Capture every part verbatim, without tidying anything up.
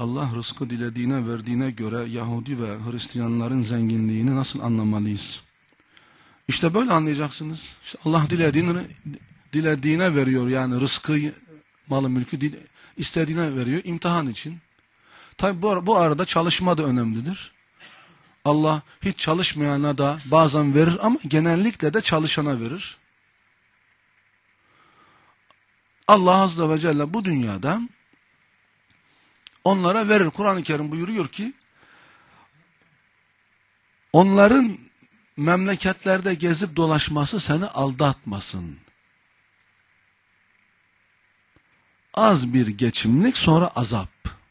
Allah rızkı dilediğine verdiğine göre Yahudi ve Hristiyanların zenginliğini nasıl anlamalıyız? İşte böyle anlayacaksınız. İşte Allah dilediğine, dilediğine veriyor, yani rızkı, malı mülkü istediğine veriyor imtihan için. Tabi bu, bu arada çalışma da önemlidir. Allah hiç çalışmayana da bazen verir ama genellikle de çalışana verir. Allah Azze ve Celle bu dünyada onlara verir. Kur'an-ı Kerim buyuruyor ki onların memleketlerde gezip dolaşması seni aldatmasın. Az bir geçimlik, sonra azap.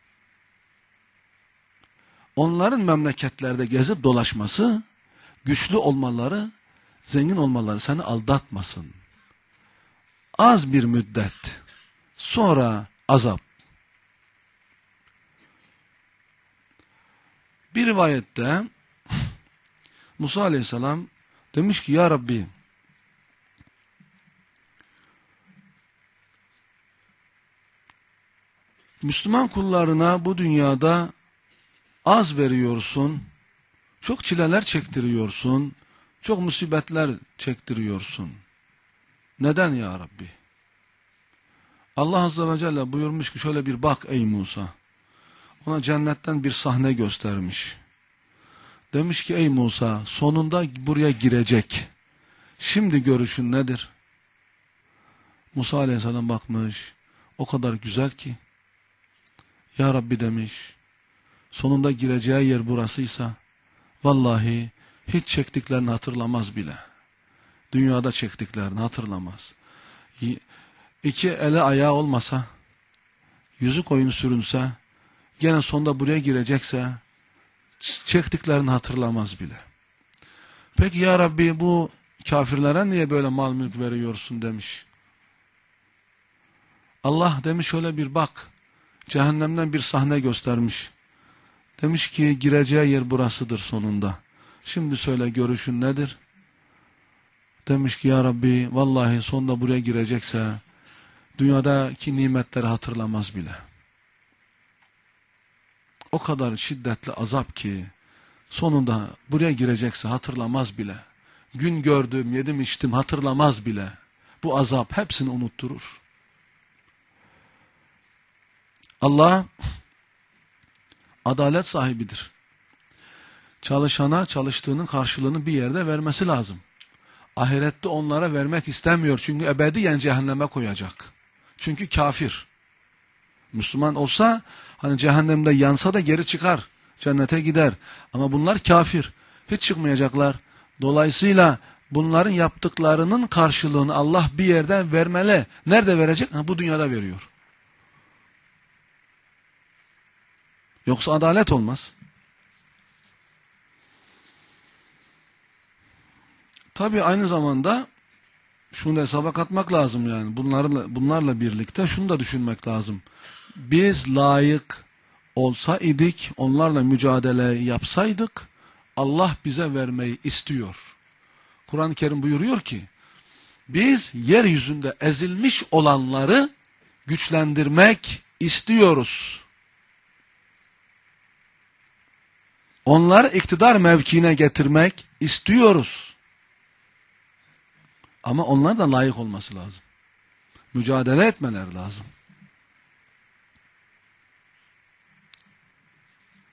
Onların memleketlerde gezip dolaşması, güçlü olmaları, zengin olmaları seni aldatmasın. Az bir müddet, sonra azap. Bir rivayette Musa Aleyhisselam demiş ki, ya Rabbi, Müslüman kullarına bu dünyada az veriyorsun, çok çileler çektiriyorsun, çok musibetler çektiriyorsun. Neden ya Rabbi? Allah Azze ve Celle buyurmuş ki şöyle bir bak ey Musa. Ona cennetten bir sahne göstermiş. Demiş ki ey Musa, sonunda buraya girecek. Şimdi görüşün nedir? Musa Aleyhisselam bakmış. O kadar güzel ki. Ya Rabbi demiş. Sonunda gireceği yer burasıysa vallahi hiç çektiklerini hatırlamaz bile. Dünyada çektiklerini hatırlamaz. İki ele ayağı olmasa, yüzü koyun sürünse, gene sonunda buraya girecekse çektiklerini hatırlamaz bile. Peki ya Rabbi, bu kafirlere niye böyle mal mülk veriyorsun demiş. Allah demiş şöyle bir bak, cehennemden bir sahne göstermiş. Demiş ki gireceği yer burasıdır sonunda. Şimdi söyle görüşün nedir? Demiş ki ya Rabbi, vallahi sonunda buraya girecekse dünyadaki nimetleri hatırlamaz bile. O kadar şiddetli azap ki sonunda buraya girecekse hatırlamaz bile. Gün gördüm, yedim içtim hatırlamaz bile. Bu azap hepsini unutturur. Allah adalet sahibidir. Çalışana çalıştığının karşılığını bir yerde vermesi lazım. Ahirette onlara vermek istemiyor. Çünkü ebediyen cehenneme koyacak. Çünkü kafir. Müslüman olsa hani cehennemde yansa da geri çıkar. Cennete gider. Ama bunlar kafir. Hiç çıkmayacaklar. Dolayısıyla bunların yaptıklarının karşılığını Allah bir yerden vermeli. Nerede verecek? Ha, bu dünyada veriyor. Yoksa adalet olmaz. Tabii aynı zamanda şunu da hesaba katmak lazım yani. Bunlarla, bunlarla birlikte şunu da düşünmek lazım. Biz layık olsa idik, onlarla mücadele yapsaydık, Allah bize vermeyi istiyor. Kur'an-ı Kerim buyuruyor ki, biz yeryüzünde ezilmiş olanları güçlendirmek istiyoruz. Onları iktidar mevkiine getirmek istiyoruz. Ama onlar da layık olması lazım. Mücadele etmeleri lazım.